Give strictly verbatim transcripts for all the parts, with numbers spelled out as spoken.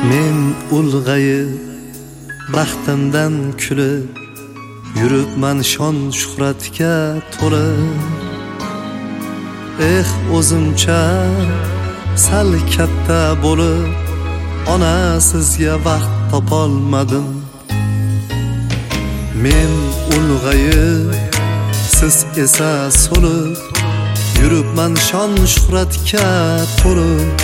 Men ulg'ayib baxtimdan kulib yuribman shon shuhratga to'lib. Eh o'zimcha sal katta bo'lib ona sizga vaqt topolmadim. Men ulg'ayib siz esa so'lib yuribman shon shuhratga to'lib.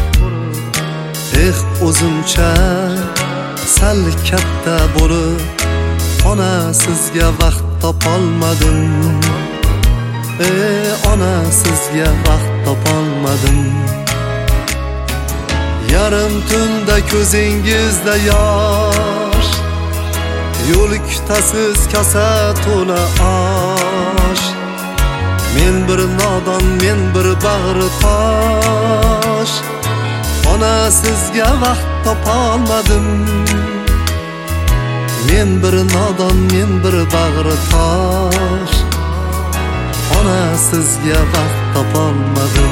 Eh o'zimcha sal katta bo'lib ona sizga vaqt topolmadim. Ey ona sizga vaqt topolmadim. Yarim tunda ko'zingizda yosh, yo'l kutasiz kosa to'la osh. Men bir nodon, men bir bag'ri tosh, ona sizga vaqt topolmadim. Men bir nodon, men bir bag'ri tosh, ona sizga vaqt topolmadim.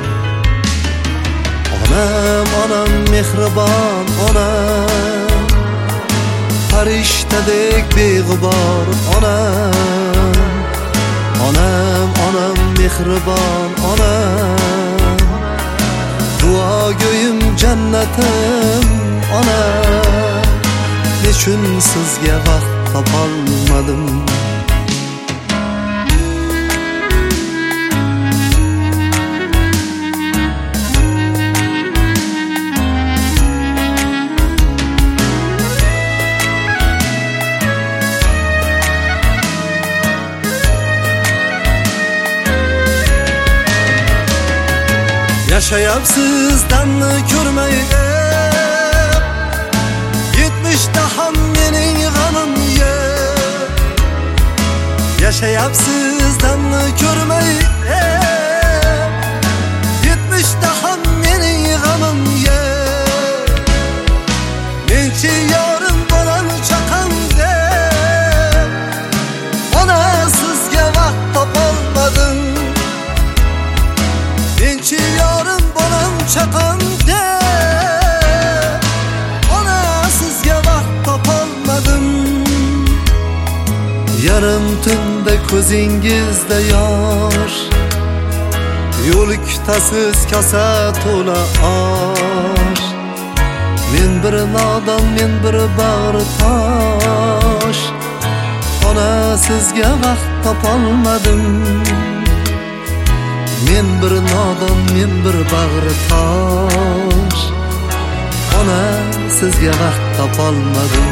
Onam, onam mehribon onam, farishtadek beg'ubor onam. Onam, onam mehribon onam, duogo'yim jannatim onam. Nechun sizga vaqt topolmadim. Yaşayapsiz damni ko'rmay, yetmishda ham mening g'amim yo'q. Yaşayapsiz damni ko'rmay, yetmishda ham mening g'amim yo'q. Menchi yorim bolam chaqam deb ona sizga vaqt topolmadim. Menchi yorim bolam chaqam deb ona sizga vaqt topolmadim. Yarim tunda ko'zingizda yosh, yo'l kutasiz kosa to'la osh. Men bir nodon, men bir bag'ri tosh, ona sizga vaqt topolmadim. Men bir nodon, men bir bag'ri tosh, ona sizga vaqt topolmadim.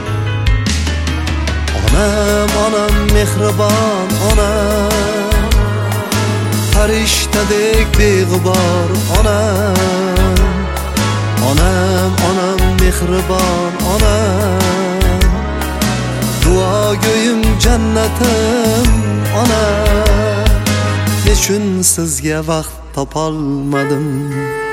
Onam, onam mehribon onam, farishtadek beg'ubor onam. Onam, onam mehribon onam, duogo'yim jannatim onam. Nechun sizga vaqt topolmadim.